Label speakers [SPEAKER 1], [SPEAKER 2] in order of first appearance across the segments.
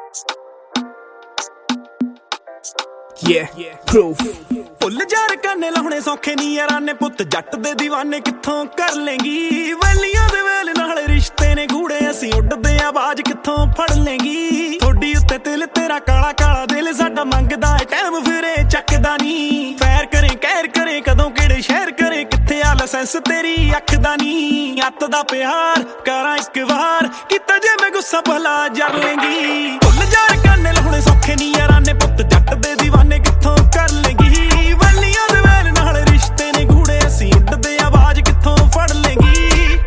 [SPEAKER 1] proof ਭੁੱਲ ਜਾ ਰਕਾਨੇ ਲਾਉਣੇ ਸੌਖੇ ਨੀ ਯਾਰਾਂ ਨੇ ਪੁੱਤ ਜੱਟ ਦੇ دیਵਾਨੇ ਕਿੱਥੋਂ ਕਰ ਲੇਂਗੀ ਵੈਲੀਆਂ ਦੇ ਵੇਲ ਨਾਲ ਰਿਸ਼ਤੇ ਨੇ ਗੂੜੇ ਅਸੀਂ ਉੱਡਦੇ ਆਵਾਜ਼ ਕਿੱਥੋਂ ਫੜ ਲੇਂਗੀ ਥੋੜੀ ਉੱਤੇ ਤਿਲ ਤੇਰਾ ਕਾਲਾ ਕਾਲਾ ਦਿਲ ਸਾਡਾ ਮੰਗਦਾ ਏ ਟਾਈਮ ਫਿਰੇ ਚੱਕਦਾ ਨੀ ਫੈਰ ਕਰੇ ਕਹਿਰ ਕਰੇ ਕਦੋਂ ਕਿਹੜੇ ਸ਼ਹਿਰ ਕਰੇ ਕਿੱਥੇ ਆ ਲਾਇਸੈਂਸ ਤੇਰੀ ਅੱਖ ਦਾ ਨੀ ਅੱਤ ਦਾ ਪਿਆਰ ਕਰਾਂ ਇੱਕ ਵਾਰ ਕੀਤਾ ਜੇ ਮੈਂ ਗੁੱਸਾ ਭਲਾ ਜਰ ਲੇਂਗੀ ਭੁੱਲ ਜਾ ਰਕਾਨੇ ਲਾਉਣੇ ਸੌਖੇ ਨੀ ਯਾਰਾਂ ਨੇ ਪੁੱਤ ਜੱਟ ਦੇ دیਵਾਨੇ ਕਿੱਥੋਂ ਕਰ ਲੇਂਗੀ ਵੈਲੀਆਂ ਦੇ ਵੇਲ ਨਾਲ ਰਿਸ਼ਤੇ ਨੇ ਗੂੜੇ ਅਸੀਂ ਉੱਡਦੇ ਆਵਾਜ਼ ਕਿੱਥੋਂ ਫੜ ਲੇਂਗੀ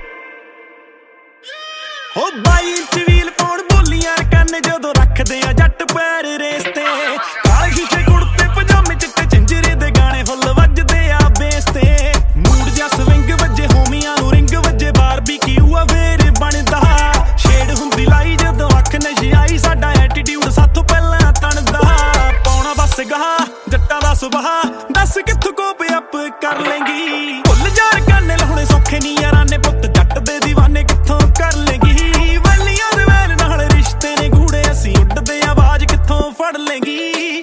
[SPEAKER 1] ਹੋ 22 ਇੰਚ ਵੀਲ ਪਾਉਣ ਬੋਲੀਆਂ ਰਕਾਨੇ ਜਦੋਂ ਰੱਖਦੇ ਆ ਜੱਟ ਪੈਰ ਰੇਸ ਤੇ ਕਾਲੇ ਸ਼ੀਸ਼ੇ ਕੁੜਤੇ ਪਜਾਮੇ ਚਿੱਟੇ ਝੰਜਰੇ ਦੇ ਗਾਣੇ ਫੁੱਲ ਵੱਜਦੇ ਆ ਬੇਸ ਤੇ ਮੂਡ ਜਾਂ ਸਵਿੰਗ ਵੱਜੇ ਹੋਮੀਆਂ ਨੂੰ ਰਿੰਗ ਵੱਜੇ ਬਾਰਬੀਕਿਊ ਆ ਫੇਰ ਬਣਦਾ ਸ਼ੇਡ ਹੁੰਦੀ ਲਾਈ ਜਦੋਂ ਅੱਖ ਨਸ਼ੀ ਆਈ ਸਾਡਾ ਐਟੀਟਿਊਡ ਸਾਥੋਂ ਪਹਿਲਾਂ ਤਣਦਾ ਪਾਉਣਾ ਬਸ ਗਾਹ ਜੱਟਾਂ ਦਾ ਸੁਭਾਅ ਦੱਸ ਕਿੱਥੋਂ ਕੋਪ ਅਪ ਕਰ ਲੇਂਗੀ ਭੁੱਲ ਜਾ ਰਕਾਨੇ ਲਾਉਣੇ ਸੌਖੇ ਨੀ ਯਾਰਾਂ ਨੇ ਪੁੱਤ ਜੱਟ ਦੇ دیਵਾਨੇ ਕਿੱਥੋਂ ਕਰ ਲੇਂਗੀ ਵੈਲੀਆਂ ਦੇ ਵੇਲ ਨਾਲ ਰਿਸ਼ਤੇ ਨੇ ਗੂੜੇ ਅਸੀਂ ਉੱਡਦੇ ਆਵਾਜ਼ ਕਿੱਥੋਂ ਫੜ ਲੇਂਗੀ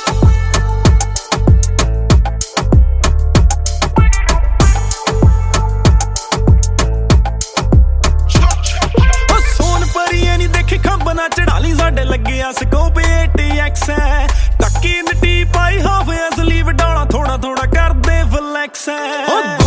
[SPEAKER 1] ਉਹ ਸੋਨ ਪਰੀਏ ਨੀ ਦੇਖੀ ਖੰਭ ਨਾ ਚੜਾ ਲਈ ਸਾਡੇ ਲੱਗਿਆ ਸਕੋਪ 8x ਹੈ ਟੱਕੀ ਮਿੱਟੀ ਪਾਈ ਹਾਫ ਅਸਲੀ ਵਡਾਉਣਾ ਥੋੜਾ ਥੋੜਾ ਕਰਦੇ ਫਲੈਕਸ ਹੈ